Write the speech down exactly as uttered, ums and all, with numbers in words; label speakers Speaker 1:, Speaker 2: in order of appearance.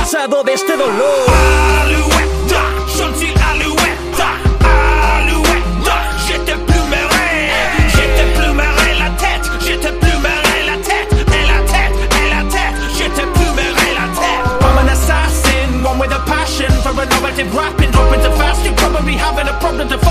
Speaker 1: cansado de este dolor.
Speaker 2: Alouette, gentil Alouette, Alouette, je te plumerai, je te plumerai la tête, je te plumerai la tête, et la tête, et la tête, je te plumerai la tête. I'm an assassin, one with a passion for innovative rapping, dropping too fast, you're probably having a problem to